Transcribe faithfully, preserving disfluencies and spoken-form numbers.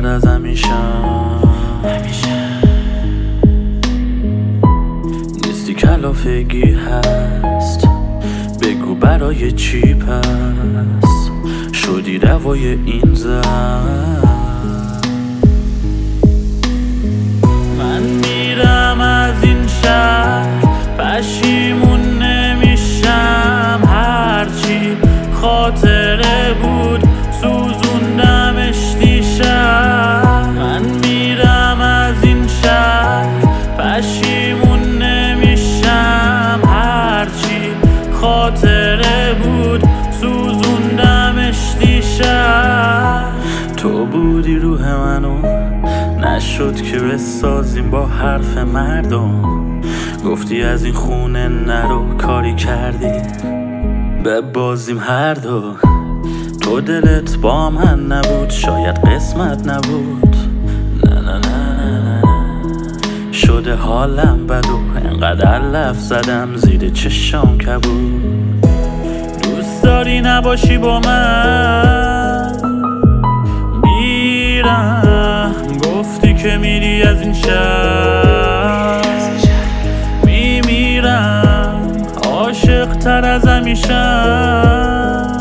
تر از همیشم. نیستی کلافگی هست، بگو برای چی پس شدی روای این زن. من میرم از این شهر، پشیمون نمیشم، هرچی خاطره بود سوزوندمش دیشب. من میرم از این شهر، پشیمون نمیشم، هرچی خاطره بود سوزوندمش دیشب. تو بودی روح منو، نشد که بسازیم با حرف مردم. گفتی از این خونه نرو، کاری کردی ببازیم هر دو. تو دلت با من نبود، شاید قسمت نبود. نه نه نه نه نه شده حالم بد و انقدر لف زدم زیر چشام کبود. دوست داری نباشی با من، میرم. گفتی که میری از این شهر، میمیرم. عاشق تر از همیشم.